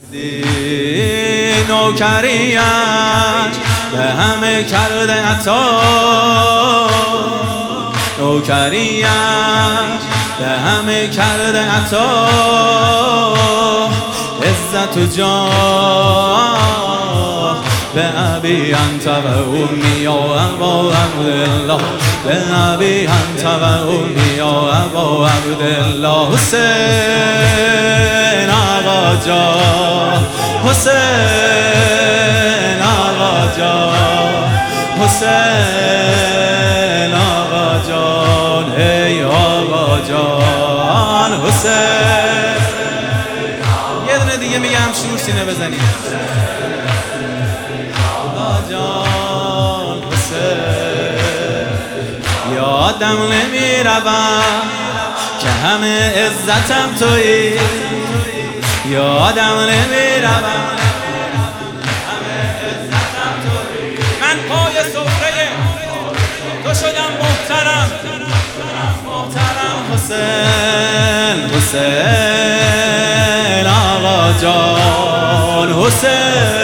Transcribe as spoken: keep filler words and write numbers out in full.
نوکریت به همه کرده عطا، نوکریت به همه کرده عطا، عزت و جاه به ابی انت و امی و ابا عبدالله، به ابی انت و امی و ابا عبدالله. حسین آقا جان، حسین آقا جان، حسین آقا جان، ای آقا جان حسین. یه دونه دیگه میگم شور سینه بزنید. آقا جان حسین، یادم نمیروم که همه عزتم تویی، یادم نمیروم همه عزتم تویی. من پای سفره تو شدم محترم، محترم حسین، حسین آقا جان حسین.